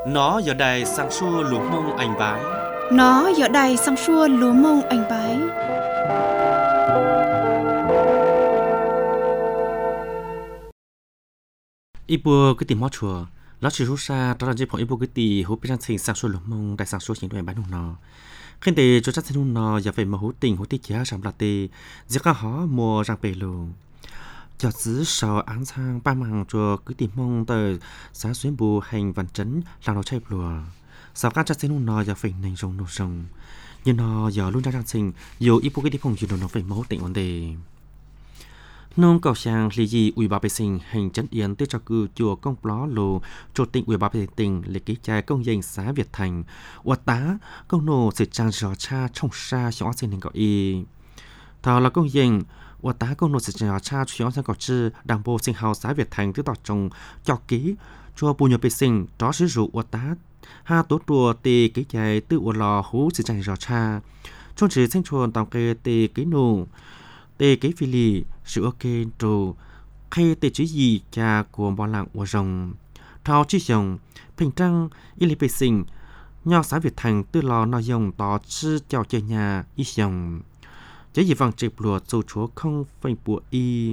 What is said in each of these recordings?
Nó giờ đây sang xua lúa mông anh bái. Nó giờ đây sang xua lúa mông anh bái. Ibu cái tìm mót chùa, nó chỉ rút ra đó là chỉ phong ibu cái tì hú bên trên sang xua lúa mông đại sang xua những đoàn bán hùng nó. Khi tì cho chắc sang hùng nó giờ phải mà hú tình hú tì kia sắm là tì, giờ cả họ mua rang bể luôn. Cho giữ sau án sang ba màng chùa cứ tìm mong tới xã xuyên bù hành văn chấn làm nó chạy lùa. Sau các chắc sang hùng nó giờ phải nành rồng nô rồng. Nhưng nó giờ luôn ra sinh dù ibu cái tìm phong dù nó phải máu tỉnh vấn đề. Nông cầu sang lý gì ủy ban vệ sinh hành chấn yến tới cho cư chùa công ló lồ chủ tịch ủy ban vệ sinh lịch ký trai công danh xã Việt Thành ủa tá công nô sự trang rõ cha trong xa xóa sinh hình cậu y thảo là công danh ủa tá công nô sự trang rõ cha xóa sinh cậu chư đảng bộ sinh hào xã Việt Thành tới tọt trong cho ký chùa bù nhập vệ sinh đó sử dụng ủa tá ha tố đùa tì ký trai tự ủa lò hú sự trang rõ cha trong chỉ sinh chuồn tàu kê tì ký nô tê cái phi lì sự ok rồi khi tê chữ gì cha của bọn làng của rồng thao chi rồng bình trăng y bê sinh nho xã Việt Thành tư lò nội dung tỏ chữ chào chơi nhà y rồng chế gì vàng chịp lùa dù chúa không phanh bùa y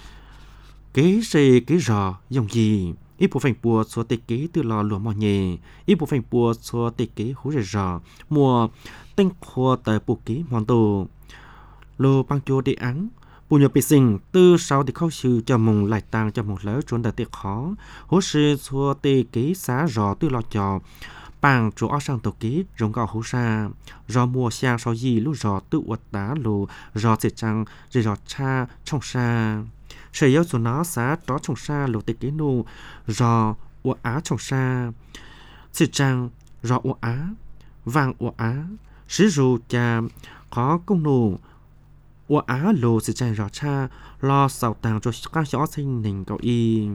kế gì kế rò dùng gì ít bộ phanh bùa số tê kế tư lò lùa mò nhẹ ít bộ phanh bùa số tê kế hú rò mùa tinh khô tới bộ kế mòn đồ lô băng chua địa án bù nhập bị sinh từ sau thì khâu sư cho mùng lại tăng cho một lỡ chuẩn đời tiệc khó hỗ sư xua tê ký xá rò tư lo cho bằng chỗ ở sang tổ ký rồng gạo hỗ sa rò mùa sang sau gì lúc rò tự uất đá lô rò sẽ trăng rồi rò cha trong sa sử dụng số nó xá đó trong sa lô tê ký nô rò uất á trong sa sẽ trăng rò uất á vàng uất á sử dụng cha có công nô ủa á lô sự chạy rõ cha lo sầu tàng cho các cháu sinh nền cậu y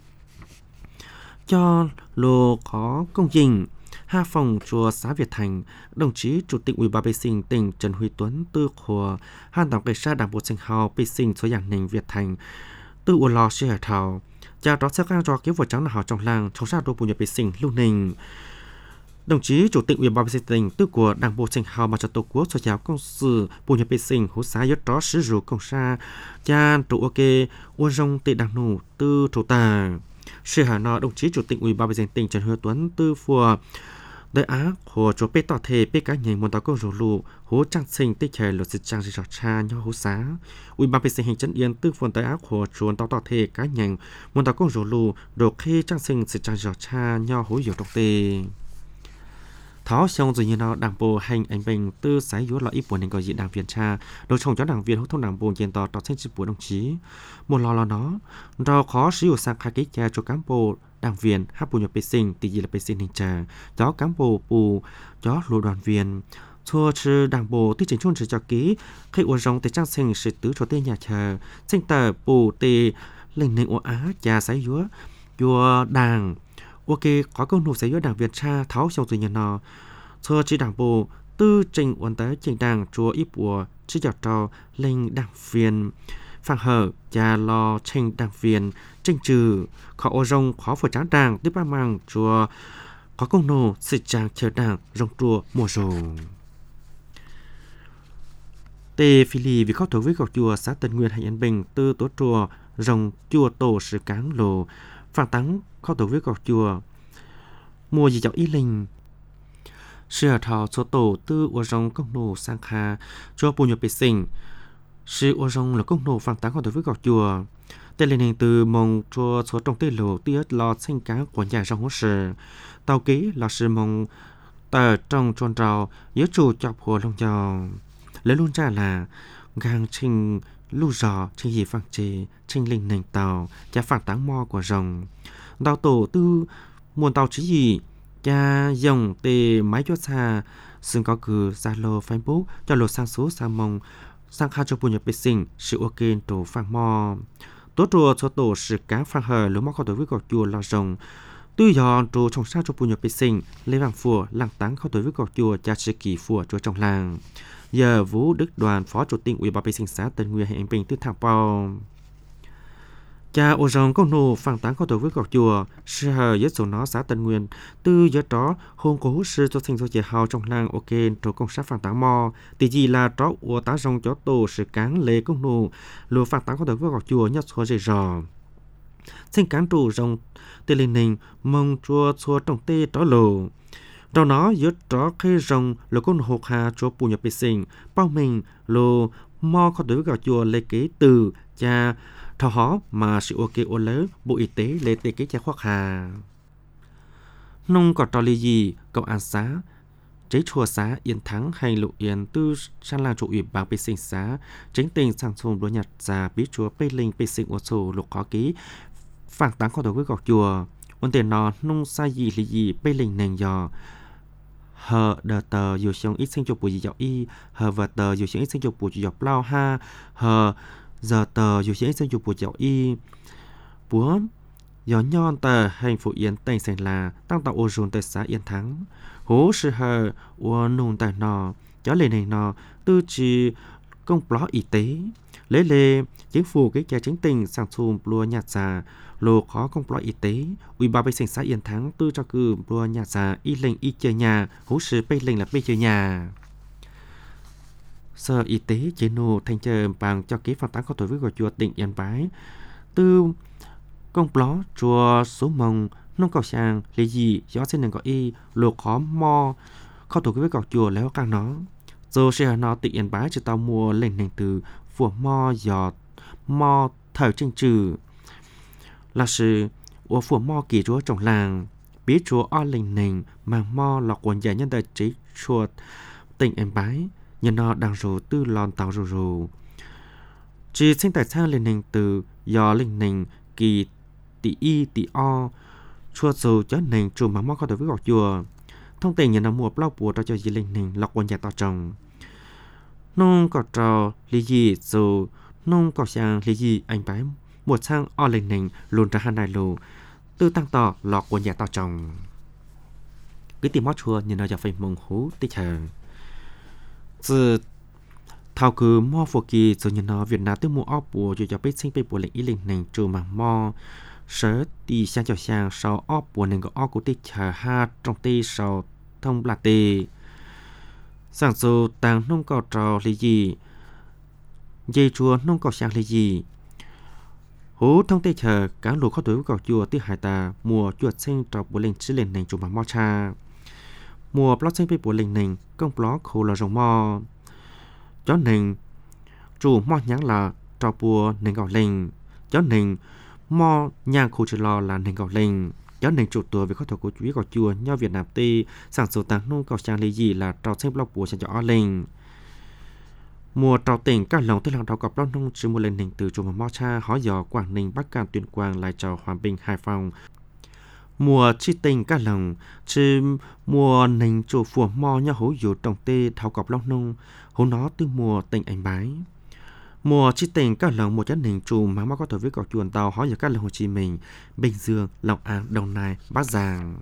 cho lô có công trình ha phòng chùa xã Việt Thành đồng chí chủ tịch ủy ban vệ sinh tỉnh Trần Huy Tuấn tư khùa han tổng cảnh sát đảng bộ sinh hào vệ sinh số dạng nền Việt Thành tư ủa lo sẽ thảo cha đó sẽ các cho kiếm vợ trắng là họ trong làng trong sát đô bùn nhập vệ sinh lưu nền. Đồng chí chủ tịch ủy ban vệ sinh tỉnh tư của đảng bộ sinh hào mặt trận tổ quốc cho giáo công sự bùn nhập vệ sinh hỗ xã yết đó sử dụng công sa cha trụ ok uôn rong tệ đảng nụ tư chủ tà sự hà nội đồng chí chủ tịch ủy ban vệ sinh tỉnh Trần Huy Tuấn tư phùa đại á của chỗ bê tỏ thể bê cá nhân muốn tàu công rủ lụ hỗ trang sinh tích hệ luật sự trang dị trò cha nhau hỗ xã ủy ban vệ sinh hình chân yên tư phùa đại á của chỗ tàu tỏ thể cá nhân muốn tàu công rủ lụ đồ khi trang sinh sự trang dị trò cha nhau hỗ hiệu độc tề tháo xong rồi như nào đảng bộ hành anh bình tư sái yếu là ít buồn nên có diện đảng viên cha đối trong cho đảng viên hỗ thông đảng bộ diện tỏ sinh chỉ của đồng chí một lò là nó do khó sử dụng sang khai kết cha cho cán bộ đảng viên hát bù nhập vệ sinh tỷ gì là vệ sinh hình trà đó cán bộ bù đó lô đoàn viên thua chứ đảng bộ tí chính chung cho ký khi uống rong để trang sinh sự tứ cho tên nhà chờ sinh tờ bù tê linh nền á cha sái yếu vua đảng ok có công nộp giấy yếu đảng Việt cha tháo xong rồi nhận nó cho chỉ đảng bộ tư trình uốn tới trình đảng chúa ít bùa chỉ giọt trò lên đảng viên phản hở cha lo trình đảng viên trình trừ khó ô rong khó phổ tráng đảng tiếp ba mang chúa có công nộp sự trang chờ đảng rong chùa mùa rồng tê phi lì vì khóc thấu với gọc chùa xã Tân Nguyên hay An Bình tư tố chùa rồng chùa tổ sự cáng lồ phản tắng khóc thấu với gọc chùa mùa gì chọc ý linh sự thảo số tổ tư ua rong công nổ sang kha cho bùn nhập vệ sinh sự ua rong là công nổ phản tắng khóc thấu với gọc chùa tên lên hình từ mong cho số trong tê lộ tiết lo sinh cá của nhà rong hỗ sự tàu ký là sự mong tờ trong tròn trào yếu chủ chọc hồ lông giò lấy luôn ra là gang trình lưu giò trình gì phẳng chế trình linh nền tàu cha phản táng mo của rồng tàu tổ tư muôn tàu chứ gì cha dòng tê máy cho xa xưng có cử Zalo Facebook cho lột sang số sang mong sang kha cho bùn nhập vệ sinh sự ok tổ phang mo tốt rùa cho tổ sự cá phang hờ lúa móc có tổ với gọt chùa là rồng tư giòn trù trồng sao cho bùn nhập vệ sinh lấy vàng phùa làng táng không tổ với gọt chùa cha sự kỳ phùa cho trong làng giờ Vũ Đức Đoàn phó chủ tịch ủy ban vệ sinh xã Tân Nguyên hay anh Bình tư thảo bao cha ô rong công nô phản tán có tổ với gọt chùa sư hờ giới số nó xã Tân Nguyên từ giới đó hôm có hút sư cho thành số chế hào trong làng ok tổ công sát phản tán mò thì gì là đó ô tá rong cho tổ sự cán lệ công nô lùa phản tán có tổ với gọt chùa nhất số dây rò xin cán trụ rong tê lên nền mong chùa chùa trong tê đó lồ trong nó giới đó khi rong lô con hộp hà chùa bù nhập bê sinh bao mình lô mò có tổ với gọt chùa lệ kế từ cha thọ hó mà sự ok ô lớn bộ y tế lệ tê cái cha khoác hà nông còn trò lì gì công an xã chế chùa xã Yên Thắng hay Lộ Yên tư san làng chủ ủy ban bê sinh xã chính tình sang xung đối nhật ra bí chúa bê linh bê sinh ô sổ lục khó ký phản tán khó đối với gọc chùa ôn tiền nó nông sai gì lì gì bê linh nền dò hờ đờ tờ dù sống ít sinh chụp bùi dọc y hờ vợ tờ dù sống ít sinh chụp bùi dọc lao ha hờ giờ tờ dù sẽ sử dụng bộ giáo y búa gió nhon tờ hành phụ yên tây thành là tăng tạo ô dồn tại xã Yên Thắng hố sư hờ ô nôn tại nò gió lệ này nò tư trì công pló y tế lấy lệ chính phủ cái cha chính tình sang xùm lùa nhạt già lô khó công pló y tế ủy ban bê sinh xã Yên Thắng tư cho cử lùa nhạt già y lệnh y chơi nhà hố sư bê lệnh là bê chơi nhà Sở Y tế chế nô thanh chờ bằng cho kế phản tán có tuổi với gọi chùa tỉnh Yên Bái từ công pló chùa số mông nông cầu sang lý gì gió xin đừng có y lục khó mò khó tuổi với gọi chùa léo càng nó rồi sẽ nó tỉnh Yên Bái chỉ tao mua lên nền từ phùa mò giọt mò thời tranh trừ là sự của phùa mò kỳ chúa trong làng biết chúa o lên nền mang mò lọc quần giải nhân đại chế chuột tỉnh Yên Bái nhân nó đang rủ tư lòn tàu rủ chỉ sinh tại sao lên nền từ do lên nền kỳ tỷ y tỷ o chua dù cho nền chùa mà mò có thể với gọt chùa thông tin nhân nó mua bao bùa cho gì lên nền lọc quần giải tàu trồng nông cỏ trò lý gì dù nông cỏ sang lý gì anh bái một sang o lên nền luôn ra hai đại lù tư tăng tỏ lọc quần giải tàu trồng cứ tìm mót chùa nhân nóจะphải mong hú tích chờ từ thao cứ mò phổ kỳ rồi nhìn nó Việt Nam tới mua ốp bùa rồi cho biết sinh被bùa lệnh ý lệnh này trừ mà mò sở đi sang cho sang sau ốp bùa này có ốp của tích chờ ha trong tì sau thông là tì sang số tăng nông cầu trò lý gì dây chùa nông cầu sang lý gì hú thông tì chờ cả lũ khó tuổi cầu chùa tí hải ta mùa chuột sinh trò bùa lệnh chỉ lệnh này trừ mà mò cha mùa plot sinh被bùa lệnh này công plot khổ là rồng mò chó nền chủ mò nhắn là trò bùa nền gạo lệnh chó nền mò nhang khu chữ lo là nền gạo lệnh chó nền chủ tuổi về khó thổ của chú ý gạo chùa nhau Việt Nam tây sản xuất tăng nông cầu sang lý gì là trò sinh blog bùa sang cho lệnh mùa trò tỉnh các lòng tới lòng trò cọp nông chỉ một lần nền từ chủ mò cha hỏi dò Quảng Ninh Bắc Cạn Tuyên Quang lại trò Hòa Bình Hải Phòng mùa chi tình các lòng chỉ mùa nền chủ phù mò nhau hữu dụ trồng tê thảo cọp long nông hữu nó từ mùa tỉnh Anh Bái mùa chi tình các lòng một chất nền chủ mà có thể với cọp chuồn tàu hỏi giờ các lòng Hồ Chí Minh Bình Dương Long An Đồng Nai Bắc Giang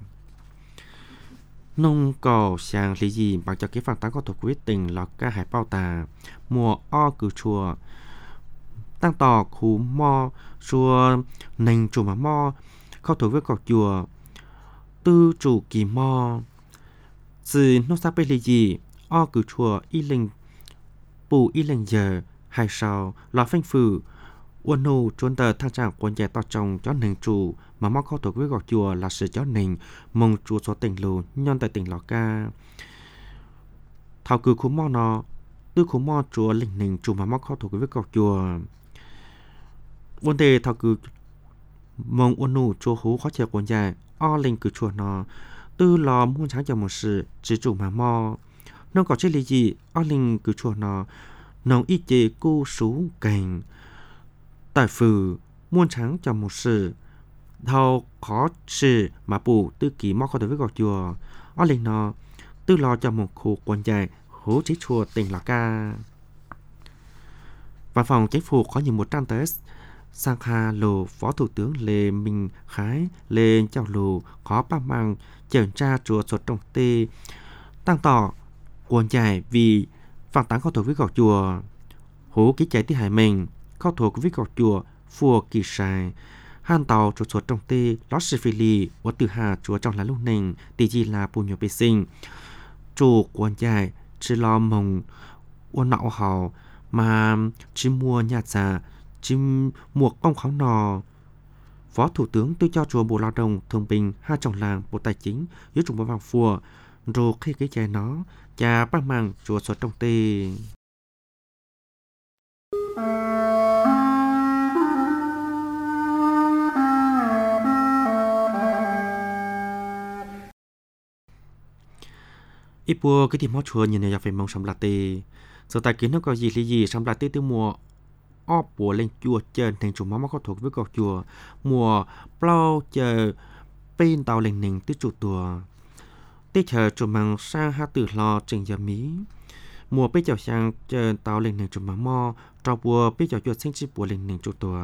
nông cầu sang lý gì bằng cho cái phản tác có thể quyết tình là ca hải bao tà mùa o cử chùa tăng tỏ khu mò chùa nền chủ mà mò không thổi với cọc chùa tư chủ kỳ mò từ nông xã bê lì gì o cử chùa y linh bù y linh giờ hai sao lò phanh phử uốn nô trốn tờ thang trạng quân giải to trồng chó nền chủ mà móc không thổi với cọc chùa là sự chó nền mong chùa số tỉnh lù nhon tại tỉnh Lào Ca thảo cử khu mò nó tư khu mò chùa linh nền chủ mà móc không thổi với cọc chùa vấn đề thảo cử mong uốn nô chùa hú khó chịu quân giải o linh cử chùa nó tư lò muôn sáng cho một sự chỉ chủ mà mò nó có chết lý gì o linh cử chùa nó nông y chế cu sú cảnh tại phử muôn sáng cho một sự thao khó sự mà bù tư kỳ mò có thể với gọi chùa o linh nó tư lò cho một khu quân giải hú chỉ chùa tỉnh Lào Ca văn phòng chính phủ có nhiều 100 test sang Hà Lô Phó Thủ tướng Lê Minh Khái lên chào lù có ba mang kiểm tra chùa sột trong tê tăng tỏ cuốn giải vì phản tán có thuộc với gọc chùa hú ký chạy tí hải mình có thuộc với gọc chùa phùa kỳ sai han tàu chuột chuột trong tê lót sĩ phi lì và từ hà chuột trong lá lúc nền tỷ gì là bù nhiều bê sinh chủ quan dài chỉ lo mồng uốn nọ hào mà chỉ mua nhà già chỉ mua công kháo nò. Phó Thủ tướng tôi cho chùa Bộ Lao động Thương binh hai chồng làng Bộ Tài chính dưới trùng vàng phùa rồi khi cái chai nó cha bác mang chùa xuất trong tê. Ít bùa cái tìm mót chùa nhìn này phải mong sắm là tê. Giờ tài kiến nó có gì lý gì sắm là tê từ mùa óp bùa lên chùa chơi thành chủ máu có thuộc với cọc chùa mùa plau chờ bên tàu lên nền từ chủ tùa tê chờ chủ mang sang hai từ lo trình giờ mí mùa bây giờ sang chờ tàu lên nền chủ máu mò trò bùa bây giờ chuột sinh chi bùa lên nền chủ tùa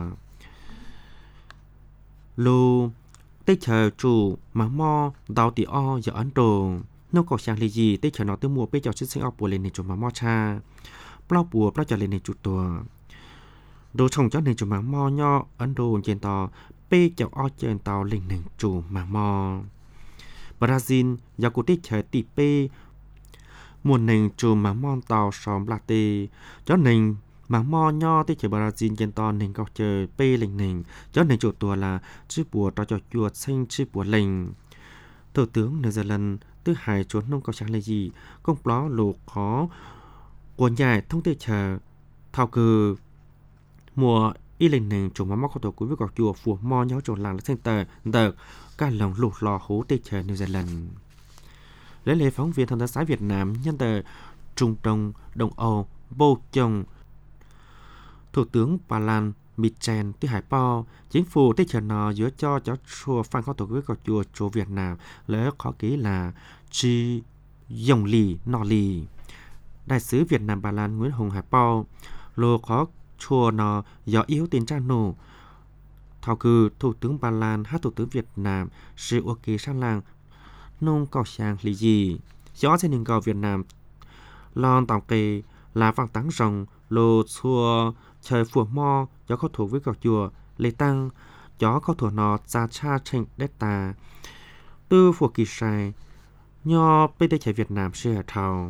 lù tê chờ chủ máu mò tàu tỉ o giờ ấn độ nó có sang lý gì tê chờ nó từ mùa bây giờ sinh óp bùa lên nền chủ máu mò cha plau bùa plau chờ lên nền chủ tùa đồ trồng cho nên chủ mảng mò nho Ấn Độ trên tàu p chậu o trên tàu lên nền chủ mảng mò Brazil do cụ tích chế tỷ p một nền chủ mảng mò tàu xóm latte cho nên mảng mò nho tích chế Brazil trên tàu nền gọc chơi p lên nền cho nên chủ tùa là chữ bùa trò cho chuột xanh chữ bùa lệnh. Thủ tướng New Zealand thứ hai chuột nông có sáng là gì công bó lục khó cuốn dài thông tin chờ thao cử mùa y lên nền chủ máu có tổ quý với cọc chùa phù mò nhau trộn làng lên tờ đợt cả lòng lụt lò hố tê chờ New Zealand. Lấy lệ phóng viên thông tấn xã Việt Nam nhân tờ Trung Đông Đông Âu Bô Chồng Thủ tướng Ba Lan Michel từ Hải Po chính phủ tê chờ nò giữa cho chùa phan có tổ quý cọc chùa Việt Nam lấy khó ký là chi dòng lì nò lì. Đại sứ Việt Nam Ba Lan Nguyễn Hùng Hải Po lô khó chùa nó do yếu tiền trang nổ thảo cử Thủ tướng Ba Lan hát Thủ tướng Việt Nam sự ok sang làng nông cầu sang lý gì gió trên nền cầu Việt Nam lon tàu kê là vàng táng rồng lô chùa trời phùa mo gió có thủ với cầu chùa lê tăng gió có thủ nó ra cha tranh đất ta tư phùa kỳ sai nho bê tê chạy Việt Nam sẽ thảo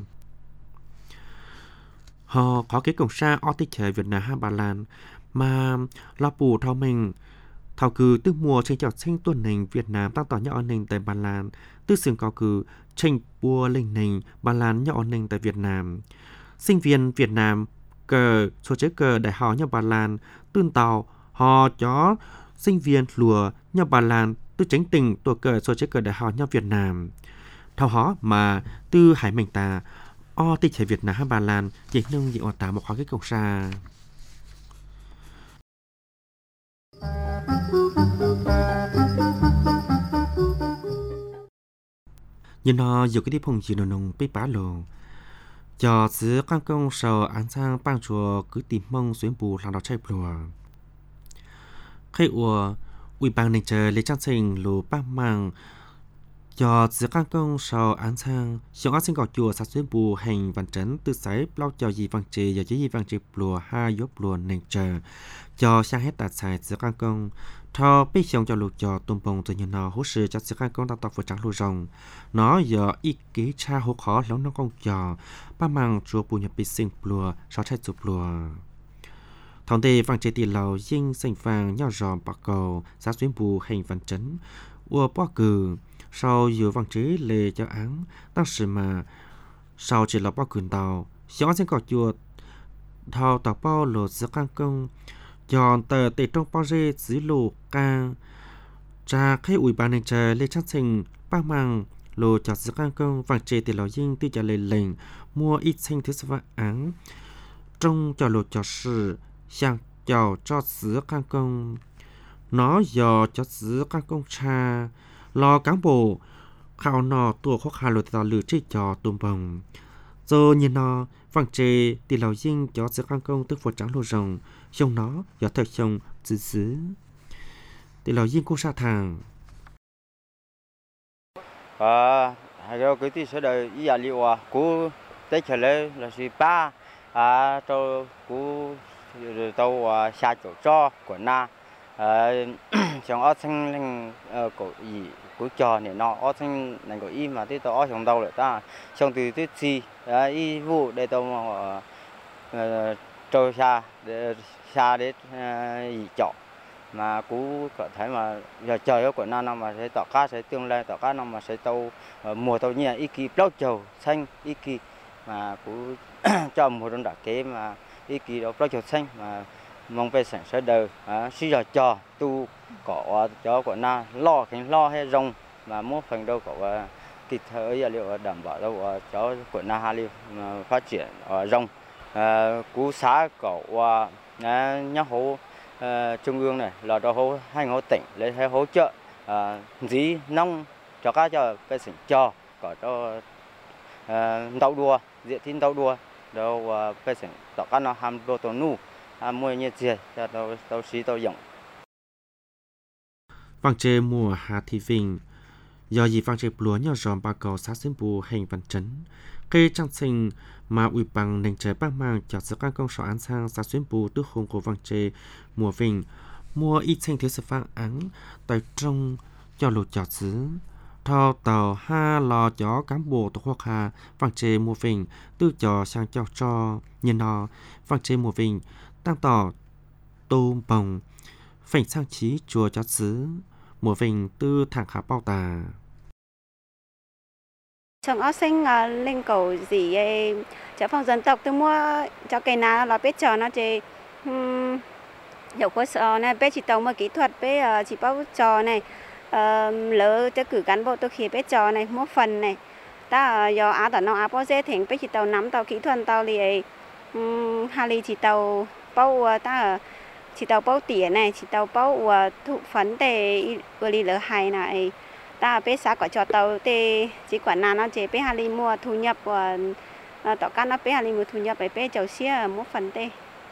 họ có cái cổng xa ở tích chế Việt Nam hai Ba Lan mà lo bù thao mình thao cử từ mùa tranh chọn tranh tuần nền Việt Nam tăng tỏ nhỏ nền tại Ba Lan từ sừng cao cử tranh bùa lên nền Ba Lan nhỏ nền tại Việt Nam sinh viên Việt Nam cờ số chế cờ đại học nhỏ Ba Lan tương tàu họ chó sinh viên lùa nhỏ Ba Lan từ tránh tình tổ cờ số chế cờ đại học nhỏ Việt Nam thao họ mà từ hải mình ta o tích chế Việt Nam hai Ba Lan dịch nông dịch tả một khóa cái cổng xa nhưng nó dù cái đi phong chỉ nông bế bá lồ cho xứ quan công sầu án sang bang chùa cứ tìm mong xuyên bù làm đào chạy bùa khi ủa ủy ban này chờ lấy trang trình lù bác mang cho giữa các công sau án sang xong án sinh gọt chùa sát xuyên bù hành văn trấn từ sấy bao cho gì văn trì và chỉ gì văn trì lùa hai dốt lùa nền chờ cho sang hết đạt xài giữa các công thọ biết xong cho lục cho tôm bông từ nhân nó hỗ trợ cho giữa các công tạo vừa trắng lùa rồng nó giờ ít ký cha hỗ khó lắm nó công cho ba mang chùa bù nhập bị sinh lùa sáu trái chụp lùa thằng tề văn trì tiền lầu dinh sinh vàng nhau giòn bạc cầu sát xuyên bù hành văn trấn ua bó cử sau nhiều văn chế lệ cho án当时嘛sau chỉ là bao quyền tàu gió sẽ có chùa thao tàu bao lột giữa căn công chọn tờ tệ trong bao rê dưới lô ca cha khi ủy ban này chờ lê chắc sinh bác mang lô cho giữa căn công văn chế thì lão dinh tư trả lời lệnh mua ít sinh thứ sáu án trong cho lô cho sự sang cho giữa căn công nó giờ cho giữa căn công cha lo cán bộ khảo nọ tua khó khăn lột tàu lửa chơi trò tôm bồng rồi nhìn nó vàng chê thì lão dinh cho sự căn công tức phật trắng lô rồng trong nó giờ thời chồng giữ giữ thì lão dinh cô sa thằng hay rồi cái tí sẽ đợi ý liệu cô tết trở lại là gì ba cho cô tàu xa chỗ cho của na trong ở sinh linh cổ gì cuối trò này nó ở sinh này cổ y mà tí tàu ở trong tàu lại ta trong từ tí gì y vụ để tàu mà trôi xa đến gì chọn mà cú có thể mà giờ trời ở của na mà sẽ tàu cá sẽ tương lai tàu cá mà sẽ tàu mùa tàu nhẹ y kỳ bao trầu xanh y kỳ mà cú cho mùa đông đặc kế mà y kỳ đó bao trầu xanh mà mong về sản xuất đời suy giờ cho tu có cho của na lo hay rong mà mua phần đâu có kịp thời liệu đảm bảo đâu cho của na ha liệu phát triển ở rong cú xã có nhá hố trung ương này là đó hố hai hố tỉnh lấy hay hỗ trợ dí nông cho các cho cái sản cho có cho tàu đua diện thiên tàu đua đâu cái sản tàu cá nó ham đua tàu nu mua như thế cho tàu xí tàu dòng vang chế mùa hạ thị vinh do gì vang chế lúa nhỏ giòn ba cầu xã xuyên bù hành văn chấn cây trang sinh mà ủy bằng nền trời băng mang cho sự can công sở án sang xã xuyên bù tư khung của vang chế mùa vinh mùa ít sinh thế sự phang án tại trong cho lụt cho xứ thao tàu ha lò chó cán bộ tổ quốc hà vang chế mùa vinh tư cho sang cho nhân nó vang chế mùa vinh tăng tỏ tô bồng phành sang trí chùa cho xứ mùa vinh tư thẳng khá bao tà trong áo xanh lên cầu gì cho phòng dân tộc tôi mua cho cây nào là biết trò nó chỉ dầu cơ sở này biết chỉ tàu mà kỹ thuật biết chỉ bao trò này lỡ cho cử cán bộ tôi khi biết trò này mua phần này ta do áo tàu nó áo bao dễ thỉnh biết chỉ tàu nắm tàu kỹ thuật tàu thì hai chỉ tàu bao ta chỉ tàu bao tỉa này chỉ tàu bao thụ phấn để vừa đi lỡ hay này ta biết xã có cho tàu thì chỉ quản nào nó chỉ biết hai mua thu nhập và tàu cá nó biết hai mua thu nhập để biết chầu xía mua phần tê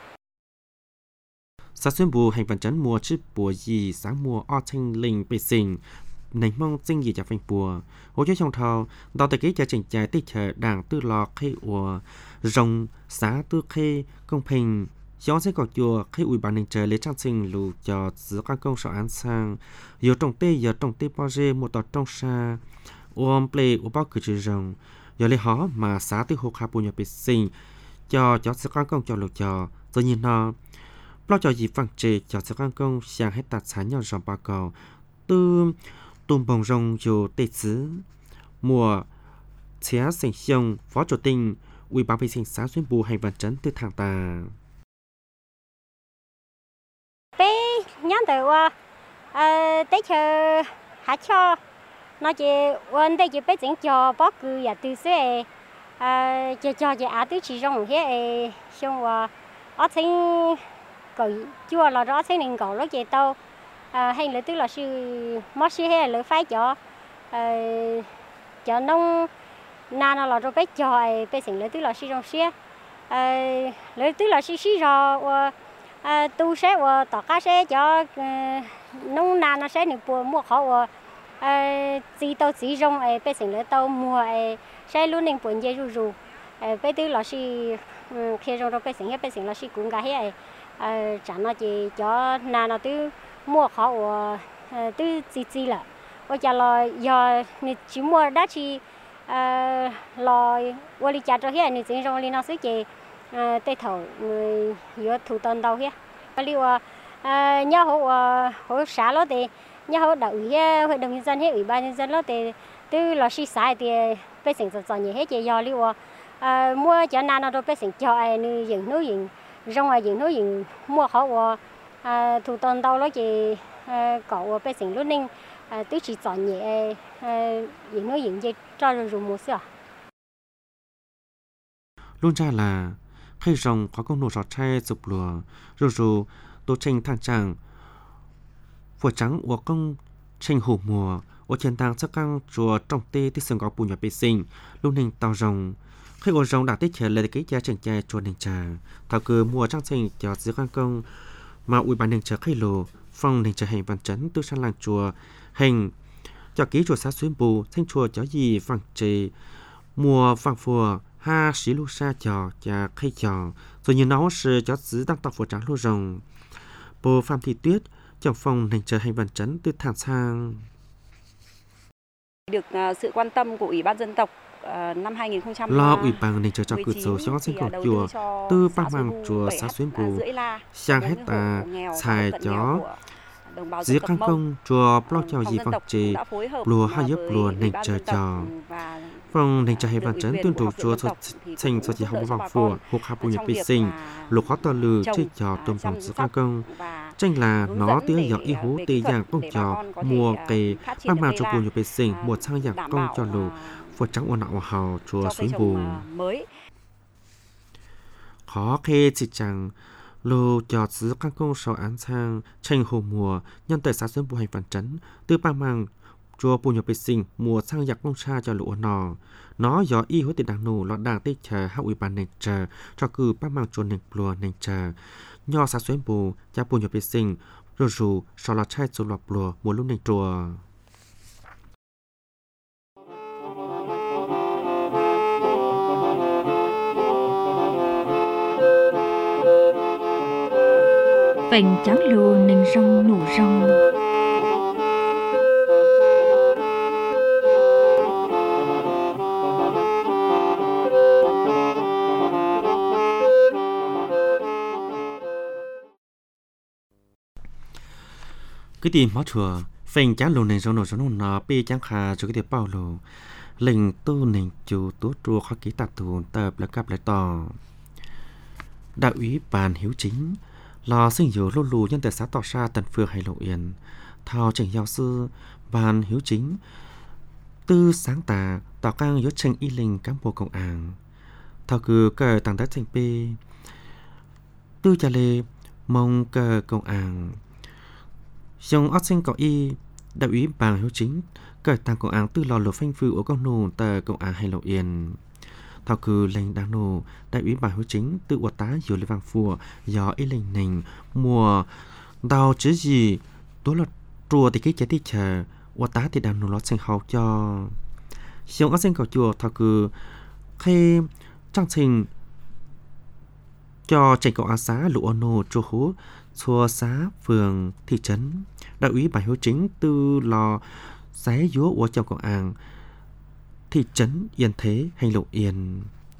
xã xuyên bù hành văn chấn mùa chữ bùa gì sáng mùa o thanh linh bề sinh nành mong sinh gì cho phanh bùa hỗ trợ trong thầu đào tài kế cho trình trái tích chờ đảng tư lò khê ùa rồng xã tư khê công bình gió sẽ có chùa khi ủy ban nền trời lấy trang sinh lù cho giữa các công sở án sang giờ trồng tê bao dê một tọt trong xa ôm plei của bao cử chỉ rồng giờ lấy họ mà xã tư hộ khá bùa nhà bề sinh cho giữa các công cho lù cho tự nhiên nó bao cho gì phẳng trề cho giữa các công sang hết tạt sáng nhỏ rồng ba cầu tư tùm bồng rồng dù tê xứ mùa xé sinh xong phó chủ tình ủy ban vệ sinh xã xuyên bù hành văn chấn từ thằng ta nhắn từ tới chờ hạt cho nó chỉ vấn đề chỉ biết tính cho bác cứ ya từ xưa cho à từ chỉ trong thế xong ở trên cầu chua là đó trên nền cầu nó chỉ tao hay là tức là sự mất sự hay là phải cho nông na nó là rồi biết cho biết sinh là tức là sự trong xe là tức là sự rồi tu sẽ tỏ cá sẽ cho nông na nó sẽ được mua khó chỉ tàu chỉ rong bây giờ là tàu mua sẽ luôn nên buồn dây rù bây giờ là si khi rong rồi bây giờ là si cũng cái hết chẳng nó chỉ cho na nó từ mua khó từ chỉ là bây giờ là giờ chỉ mua đã chỉ lo qua đi chặt rồi hết nên chỉ rong đi nó sẽ chỉ tây thầu người giữa thủ tân đâu hết liệu nhớ hộ xã đó thì nhớ hộ đậu hội đồng nhân dân hết ủy ban nhân dân đó thì từ là si sai thì bây giờ chọn nhiều hết chỉ do liệu mua cho nào rồi bây giờ cho nuôi dưỡng rong nuôi dưỡng mua họ thủ tân đâu đó chỉ cậu bây giờ lúc ninh từ chỉ chọn nhẹ nuôi dưỡng gì cho rồi mua sữa luôn ra là khi rồng có công nổ sọt tre sụp lùa rồi tô tranh thang tràng phổi trắng của công tranh hổ mùa ở trên tang sắc căng chùa trong tê tí sừng có bùn nhà bê sinh luôn hình tàu rồng khi ô rồng đã tích trở lại cái cha chỉnh cha chùa nền trà thảo cơ mùa trang sinh cho dưới căn công mà ủy ban nền trà khi lồ phong nền trà hành văn chấn tư sang làng chùa hành cho ký chùa xã xuyên bù thanh chùa cho gì vàng trề mùa vàng phùa ha xí lu sa cho cha khay cho rồi như nó是cho giữ tăng tộc của trắng lu rồng bộ phạm thị tuyết trong phòng nền trời hành văn trấn từ thản sang được sự quan tâm của Ủy ban dân tộc năm 2019 lo ủy ban nền trời cho cử số cho sinh cầu chùa từ ba mang chùa xã xuyên bù sang hết ta xài chó dưới căn công chùa lo cho gì văn trì lùa hai giúp lùa nền trời cho phòng nền trời hay văn trấn tuyên trù chùa thành cho chỉ học văn phù hoặc học bùi nhập bị sinh lục khó to lừ chơi trò tôm phòng dưới căn công tranh là nó tiếng giọt y hú tì dạng công trò mùa cây ba mang cho bùi nhập bị sinh mùa sang dạng công cho lù phật trắng ôn nọ hào chùa suối bù khó khê chỉ chẳng lô cho giữ các công sau án sang tranh hồ mùa nhân tại xã xuân bù hành phản trấn từ ba mang chùa bù nhập bị sinh mùa sang giặc công cha cho lụa nò nó do y hối tiền đảng nổ lọt đảng tê chờ hạ ủy ban nền chờ cho cử ba mang chùa nền lùa nền chờ nho xã xuân bù cha bù nhập bị sinh rồi dù sau là trai chùa lọt lùa mùa lúc nền chùa phèn cháo lùa nền rong nụ rong cái tìm máu chùa phèn cháo lùa nền rong nụ rong nó bê cháo khà cho cái tiệp bao lù lệnh tu nền chủ tú chùa khó ký tạt tù tập là cặp lại tò đạo úy bàn hiếu chính lò sinh yếu lô lù nhân tại xã tỏ xa tần phường hay lộ yên thao trình giáo sư bàn hiếu chính tư sáng tà tỏ cang yếu tranh y linh cán bộ công an thao cử cờ tàng đất thành pê tư trà lê mong cờ công an dòng ớt sinh có y đạo úy bàn hiếu chính cờ tàng công an tư lò lột phanh phư ở công nô tờ công an hay lộ yên thao cử lệnh đáng nô đại úy bà hiếu chính tự ủa tá nhiều lê vàng phùa do ý lệnh nành mùa đào chứ gì tố là chùa thì cái trái tí chờ ủa tá thì đáng nô lót sinh học cho xong ở sinh cầu chùa thao cử khi trang trình cho chạy cầu á xá lụa nô chùa hú chùa xá phường thị trấn đại úy bà hiếu chính tư lò xé dúa ủa trong công an thị trấn Yên Thế hay Lộ Yên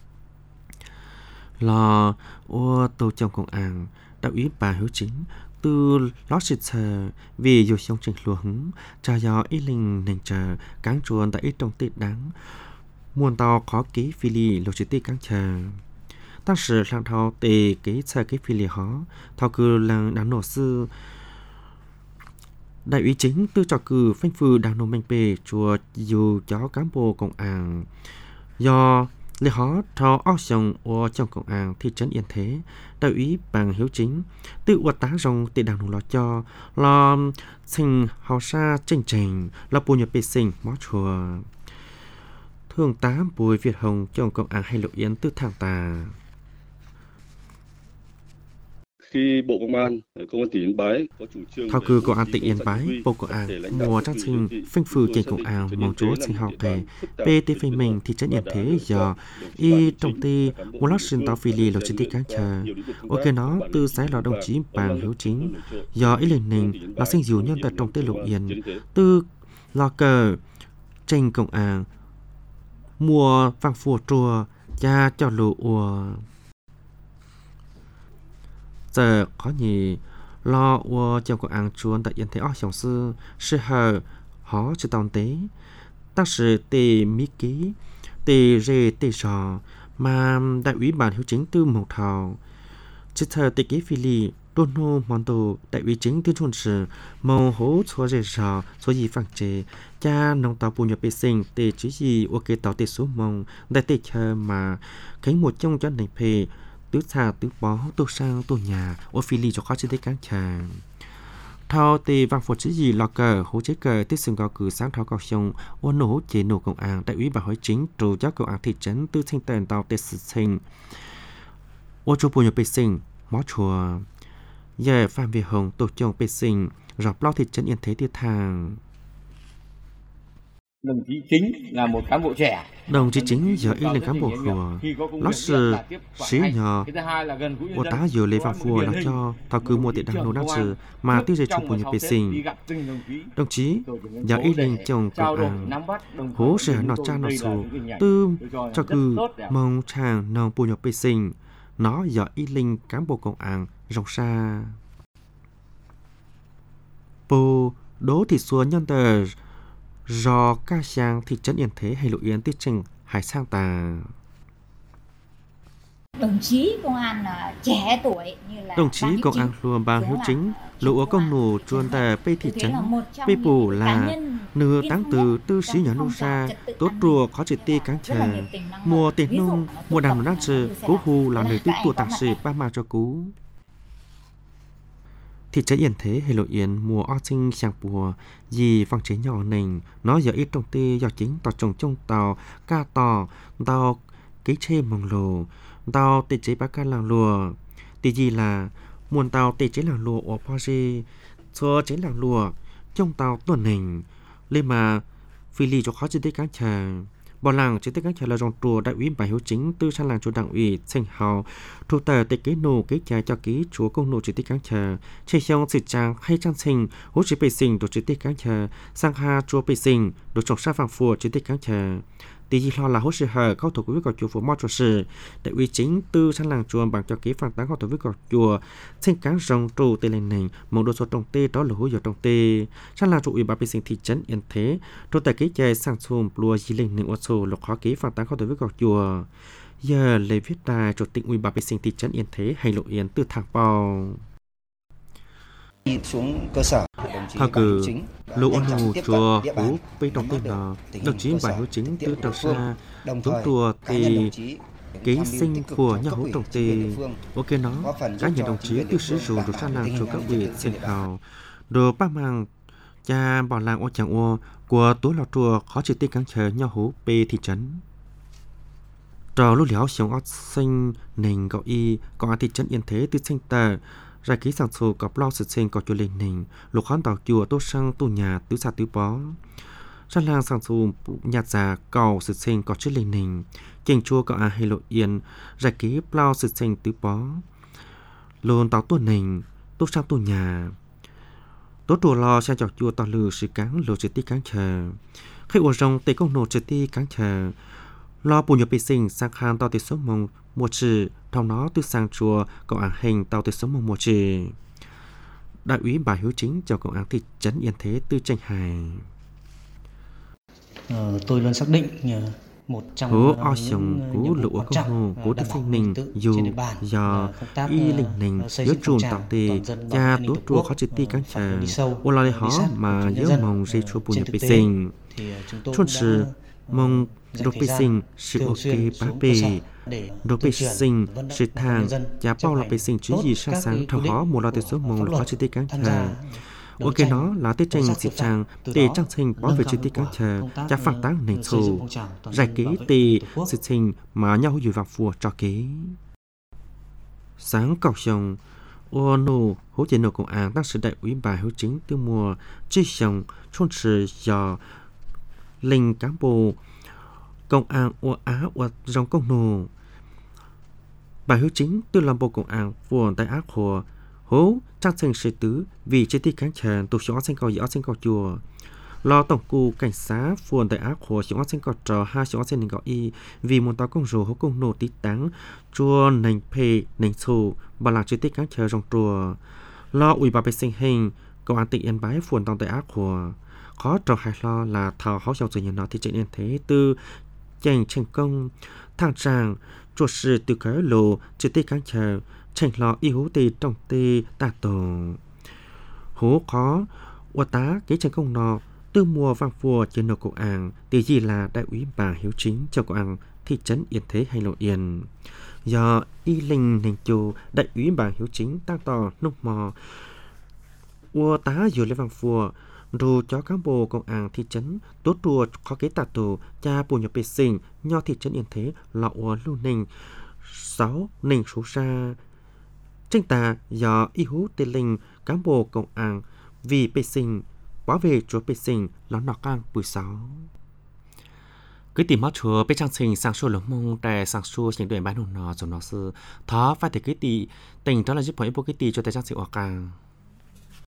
lò ô tô trong công an đạo úy bà hiếu chính từ lót xịt sờ vì dù xong trình lùa hứng trà gió ý linh nền chờ cáng chuồn tại ít trong tết đáng muôn tàu khó ký phi lì lộ chỉ tê cáng chờ当时上头得给车给phi lì hó thao cử làng đáng nổ sư đại úy chính tư trò cử phanh phư đảng nô manh bề chùa dù cho cán bộ công an do lê hó thao óc sòng ở trong công an thị trấn Yên Thế đại úy bằng hiếu chính tự uất tá rong tệ đảng nô lo cho lo sinh hào sa tranh trình lo bùi nhập bê sinh mó chùa thương tá Bùi Việt Hồng trong công an hay Lộ Yên từ thang tà khi Bộ Công an tỉnh Yên Bái có chủ trương thao cử công an tỉnh Yên Bái Bộ Công an mùa trang sinh phanh phư trên công an mong chúa sinh học kề pt phê mình thị trấn Yên Thế do y trong ty một lát sinh tao phi lì lộ trên tí cán chờ ok nó từ sáng là đồng chí bằng hiếu chính do ý lên nền là sinh dù nhân tại trong tây Lộ Yên từ lo cờ tranh công an mùa vàng phùa chùa cha cho lộ ùa giờ có nhỉ lo ua trong cuộc ăn chuồn tại Yên Thế ở Sòng Sư sự hờ họ chỉ tòng tế tác sự tề mỹ ký tề rê tề sò mà đại úy bản hiếu chính tư mộc thảo chỉ thờ tề ký phi lì đôn nô mòn đồ đại úy chính tư chuồn sự màu hố xóa rê sò xóa gì phẳng chế cha nông tàu bù nhập bê sinh tề chứ gì ok tàu tề số mông đại tề chờ mà cánh một trong cho này phê tứ xa tứ bó tô sang tô nhà ô phi lì cho khó trên thế cán chàng thao tề vang phật chữ gì lò cờ hố chế cờ tiết sừng cao cử sáng thao cao sông ô nổ chế nổ công an đại úy bà hỏi chính trụ giáo công an thị trấn tư sinh tần tàu tề sự sinh ô chú bùi nhập bê sinh mó chùa giờ Phạm Việt Hồng tổ chồng bê sinh rọc lo thị trấn Yên Thế tiêu thang Đồng chí Chính là một cán bộ trẻ. Đồng chí Chính giờ y lên cán bộ hùa, nó sự sĩ nhỏ, của tá giờ lấy vào phùa là cho thao cứ mua tiện đăng nô nát sự mà tiêu dây chụp của nhập vệ sinh. Đồng chí giờ y lên chồng cầu ăn, hố sẽ nọ cha nọ số, tư cho cứ mong chàng nòng bù nhập vệ sinh, nó giờ y lên cán bộ công an rộng xa. Bồ đố thì xua nhân tờ do ca sang thị trấn Yên Thế hay Lộ Yên tiết trình hải sang tà. Đồng chí công an trẻ tuổi như là đồng chí công an luôn ban hiếu chính lũ công nổ chuồn tà bê thị trấn bê bù là nửa tháng từ tư sĩ nhà nô ra tốt rùa khó chỉ tê cán chờ mùa tiền nông mùa đàm nát sự cú hù là nơi tiếp tục tạc sĩ ba mà cho cú. Thị trấn Yên Thế hay Lộ Yên mùa o sinh sang bùa gì phong chế nhỏ nền nó giờ ít trong tê do chính tàu trồng trong tàu ca tàu tàu cái chê mong lồ tàu tê chế bác ca làng lùa tê gì là muôn tàu tê chế làng lùa ở po gì xua chế làng lùa trong tàu tuần nền lên mà phi lì cho khó chỉ tê cán chờ bỏ làng chỉ tê cán chờ là dòng chùa đại ủy bài hiếu chính tư sang làng chùa đảng ủy sinh hào thu tờ tê kế nô kế trái cho ký chúa công nô chỉ tê cán chờ chơi xong sự trang hay trang sinh hỗ trợ bề sinh đồ chỉ tê cán chờ sang ha chùa bề sinh đồ trồng sa vàng phùa chỉ tê cán chờ tỷ gì lo là hỗ trợ hở cao thủ của việc chùa phổ mò chùa sự đại ủy chính tư sang làng chùa bằng cho ký phản tán cao thủ việc chùa sinh cán rồng trụ tê lên nền mong đồ số trồng tê đó là hỗ trợ trồng tê sang làng chùa ủy ban bề sinh thị trấn Yên Thế đồ tại ký chạy sang xuồng lùa gì lên nền ô số lục khó ký phản tán cao thủ việc chùa giờ lấy viết đài chủ tịch ủy ban bề sinh thị trấn Yên Thế hay Lộ Yên từ thẳng bào xuống cơ sở thao cử lũ ôn hù chùa hú bê đồng tên là đồng chí bài hiếu chính từ trào xa tướng chùa thì ký sinh của nhà hú trọng tì ok nó các nhà đồng chí tiêu sử dụng được sang làng chùa các vị sinh hào đồ bác mang cha bảo làng ô chẳng ô của tối lò chùa khó chỉ tiết cán chờ nhà hú bê thị trấn trò lúc léo sống ót sinh nền gọi y có thị trấn Yên Thế từ sinh tờ ra ký sản xuất có lo sự sinh có cho lên nền lục khán tàu chùa tốt sang tu nhà tứ xa tứ bó ra làng sản xuất nhạt già cầu sự sinh có chữ lên nền chênh chua có hay Lộ Yên ra ký lo sự sinh tứ bó lồn tàu tu nền tốt sang tu nhà tốt chùa lo sang chọc chùa tàu lử sự cán lừa sự tí cán chờ khi ổ rồng tây công nổ sự tí cán chờ lo bù nhập bê sinh sang khăn tàu tây số mông mùa trừ trong nó từ sang chùa công an hình tàu tây số mông mùa trừ đại úy bà hiếu chính cho công an thị trấn Yên Thế từ tranh hài. Tôi luôn xác định một trong những cú lũ công hồ cố tích sinh mình dù do y linh nình nhớ trùn tạo tề cha tốt chùa khó chữ ti cán trà ô lo hó mà nhớ mong dây chùa bù nhập bê sinh chôn sự mong đồ bê sinh sự ok bá bê đồ bê sinh sự thang giá bao là bê sinh chứ gì sáng sáng thao hó một lo tới số mong là khó chữ ti cán trà ok nó là tiết tranh xịt trang để trang sinh bảo vệ chữ ti cán trà giá phản tác nền sổ giải kế tì sự sinh mà nhau dù vào phùa cho kế sáng cầu sông ô nô hỗ trợ nô công an đang sử đại ủy bài hiếu chính từ mùa chi sông chôn sự do linh cán bộ công an ô á ô dòng công nô bài hiếu chính từ làm bộ công an phùa tại ác hồ hố trang sinh sự tứ vì chữ ti cán trà tổ chức sinh cầu sinh cầu chùa lo tổng cục cảnh sát phường tại ác hồ chúng sinh cọt trò hai chúng sinh gọi y vì muốn tao công rồ hố công nổ tí táng chua nành phê nành sù bà lạc chữ tích các chờ trong chùa lo ủy bà bê sinh hình công an tỉnh Yên Bái phường tao tại ác hồ khó trò hay lo là thảo háo trong sự nhận nó thì trên Yên Thế tư tranh thành công thang tràng chuột sự từ cái lồ chữ tích các chờ tranh lo y hú tì trong tì tà tổ hố khó ua tá cái tranh công nọ từ mùa vàng phùa trên nô công an thì gì là đại úy bà hiếu chính cho công an thị trấn Yên Thế hay Lộ Yên do y linh nền chù đại úy bà hiếu chính tăng tỏ nông mò ua tá vừa lên vàng phùa rồi cho cán bộ công an thị trấn tốt đùa khó kế tà tù cha bù nhập bê sinh nho thị trấn Yên Thế lọ ua lưu nền 6 nền số ra tranh tà do y hú tê linh cán bộ công an vì bê sinh bảo vệ chúa bê sinh nó nọ căng bùi sáu cái tìm mót chùa bên trang trình sang số lồng mông tại sang số những đoạn bán hồn nó rồi nó sư thó phải thể cái tỷ tình đó là giúp mọi bộ cái tỷ cho tại trang trình ở càng